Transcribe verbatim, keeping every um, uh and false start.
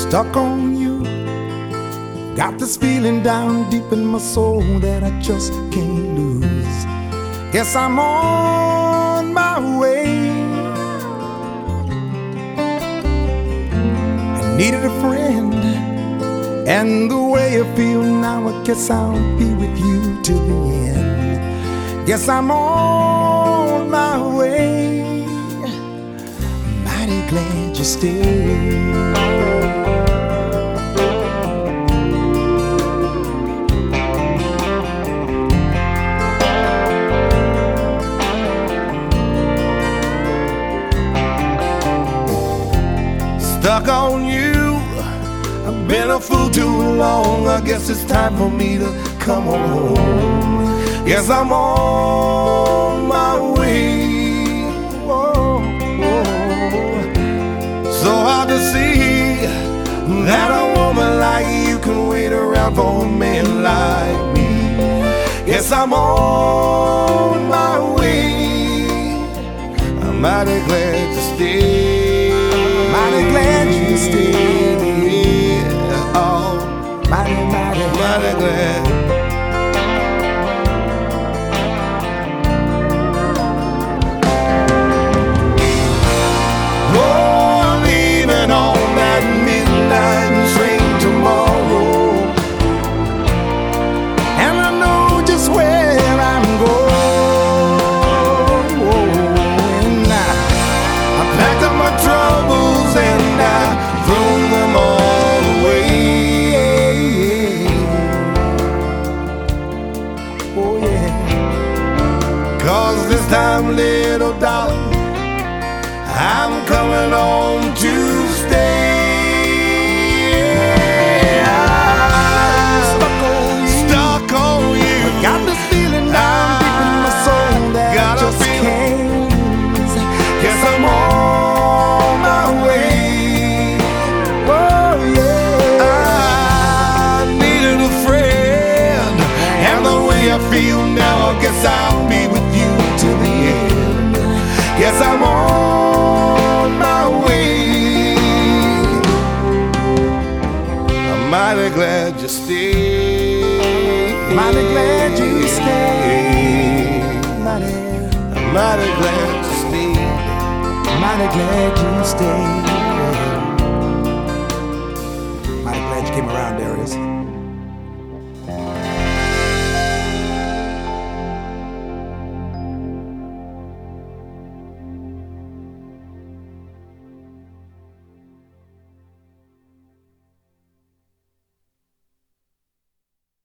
stuck on you. Got this feeling down deep in my soul that I just can't lose. Guess I'm on my way. I needed a friend, and the way I feel now, I guess I'll be with you till the end. Guess I'm on my way. Mighty glad you stayed. Stuck on you, I've been a fool too long. I guess it's time for me to come home. Yes, I'm on my way. Whoa, whoa. So hard to see that a woman like you can wait around for a man like me. Yes, I'm on my way. I'm mighty glad to stay. Mighty glad you stayed. Oh, mighty, mighty, mighty glad. Oh, I'm leaving on that midnight train tomorrow, and I know just where I'm going. I packed up my troubles and I threw them all away. Oh yeah. Cause this time, little darling, I'm coming home to stay. I'm stuck on you. Stuck on you. I got this feeling down deep in my soul that I just can't lose. Guess I'm on my way. Oh yeah. I needed a friend, and the way I feel now, I guess I'll be with you till the end. Guess I'm on my way. I'm mighty glad you stayed. Mighty glad you stayed. Mighty, I'm mighty glad you stayed. Mighty glad you stayed. Mighty glad you came around, Darius.